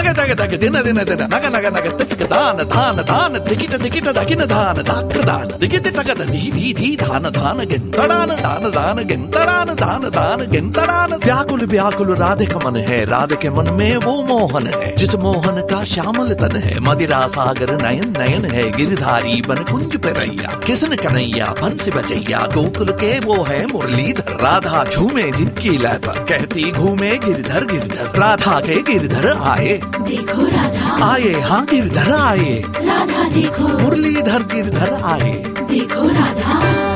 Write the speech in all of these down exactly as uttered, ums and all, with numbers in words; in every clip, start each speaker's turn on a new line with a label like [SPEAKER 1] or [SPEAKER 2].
[SPEAKER 1] ನಗ ತಗ ತಗ ದಿನ ದಿನ ದಿನ ನಗ ನಗ ನಗ ತಕ್ಕ ದಾನ ದಾನ ದಾನ ದಿಗಿಟ ದಿಗಿಟ ದಗಿನ ದಾನ ದಾಕ್ರ ದಾನ ದಿಗಿಟ ತಗದ ಧೀ ಧೀ ಧೀ ದಾನ ದಾನ ಗೆಂತಡಾನ ದಾನ ದಾನ ಗೆಂತಡಾನ ದಾನ दान गिनतड़ान व्याकुल व्याकुल राधे का मन है, राधे के मन में वो मोहन है, जिस मोहन का श्यामल तन है, मदिरा सागर नयन नयन है, गिरधारी बन कुंज पे रैया, किसन कन्हैया बंसी बजैया, गोकुल के वो है मुरलीधर, राधा झूमे जिनकी लय पर, कहती घूमे गिरधर गिरधर, राधा के गिरधर आए,
[SPEAKER 2] देखो राधा
[SPEAKER 1] आए, हाँ गिरधर आए,
[SPEAKER 2] राधा देखो
[SPEAKER 1] मुरलीधर गिरधर आए,
[SPEAKER 2] देखो राधा।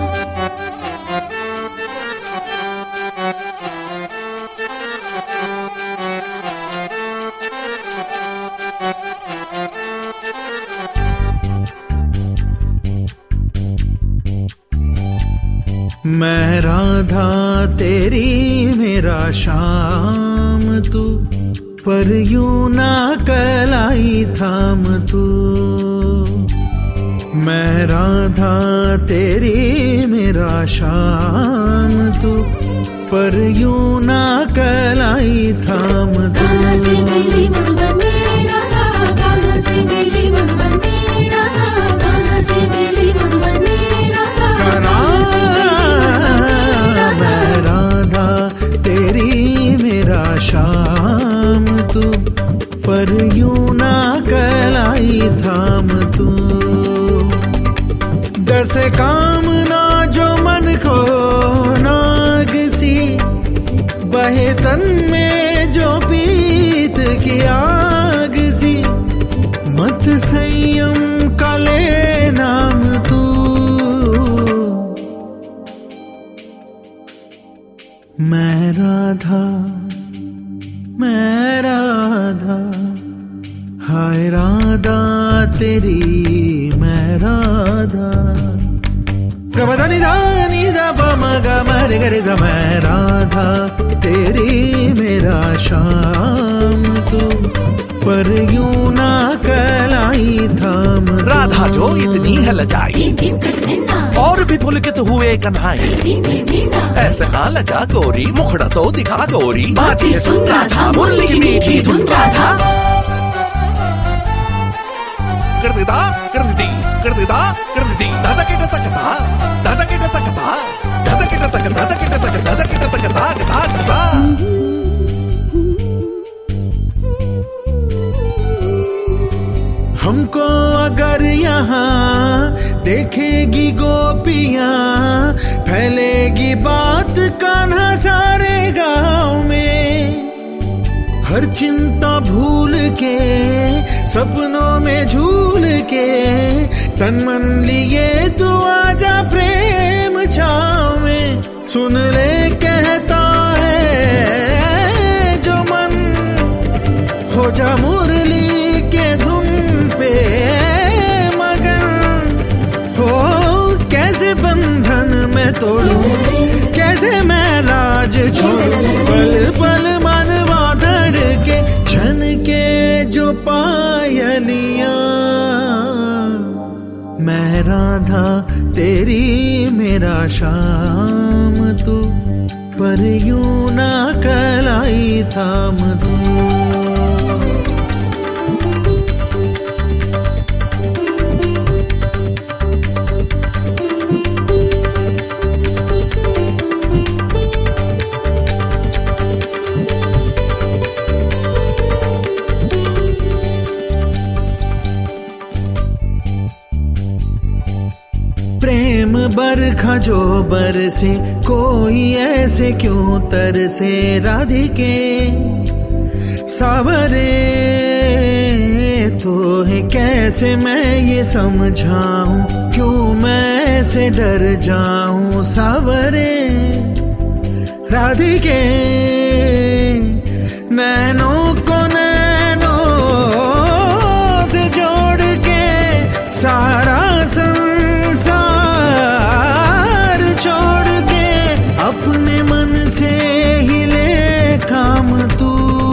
[SPEAKER 3] मैं राधा तेरी मेरा श्याम तू, पर यूं ना कलाई थाम तू। मैं राधा तेरी मेरा श्याम तू, पर यूं ना कलाई थाम तू।
[SPEAKER 2] कान्हा से मिली मधुबनी राधा, कान्हा से मिली मधुबनी राधा, कान्हा से मिली मधुबनी राधा, कान्हा से
[SPEAKER 3] मैं राधा तेरी मेरा श्याम तू, पर यूं ना कलाई थाम तू। दस कामना जो मन को नाग सी, बहे तन में जो पीत की आग सी, मत संयम का ले नाम तू। मैं राधा मैं राधा, हाय राधा तेरी मैं राधा। गमधनि धानी दा पम ग मरे गरे ज। मैं राधा तेरी मेरा श्याम तू, पर यूं ना कलाई थाम।
[SPEAKER 1] राधा जो इतनी है लजाई और भी पुलकित हुए कन्हाई, ऐसे ना लजा गोरी, मुखड़ा तो दिखा गोरी, बातें सुन राधा मुरली की मीठी धुन राधा। कर देता कर देती कर देता कर देती दादा के टक था दादा के टक था दादा के टक दादा के टक दादा के टक था था था।
[SPEAKER 3] हमको अगर यहाँ देखेगी गोपियाँ, फैलेगी बात कान्हा सारे गाँव में। हर चिंता भूल के सपनों में झूल के, तन मन लिए तू आजा प्रेम छाँव में। सुन ले कहता है जो मन, हो जा मुरली के धुन पे मगन। हो कैसे बंधन में तोड़ूं, कैसे मैं लाज छोड़ूं, पल पल मनवा धड़के छन के जो पायलियां। मैं राधा तेरी मेरा श्याम तू, पर यूं ना कलाई थाम तू। प्रेम बरखा जो बरसे, कोई ऐसे क्यों तरसे, राधिके सावरे तो है कैसे मैं ये समझाऊं, क्यों मैं ऐसे डर जाऊं। सावरे राधिके नैनों को नैनों से जोड़ के, सारा संसार छोड़ के, अपने मन से ही ले काम तू।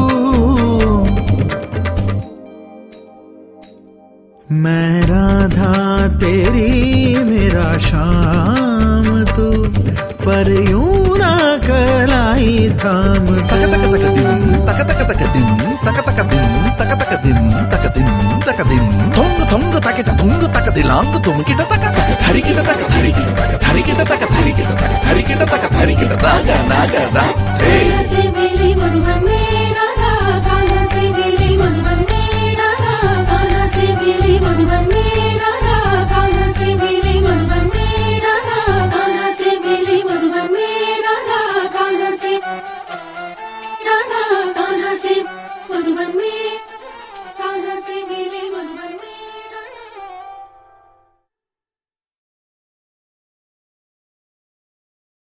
[SPEAKER 3] मैं राधा तेरी मेरा श्याम तू, पर यूं ना कलाई थाम तू।
[SPEAKER 1] तक तक तक दिन तक तक तक दिन तक तक दिन तक तक தினாங்கு தும்கிட்ட தக்க தக்க தரிக்கிட்ட தக்க தரிக்கிட்ட தக்க தரிக்கிட்ட தக்க தரிக்கிட்ட தக்க தரிக்கிட்ட தக்க தரிக்கிட்ட தாக நாக தா.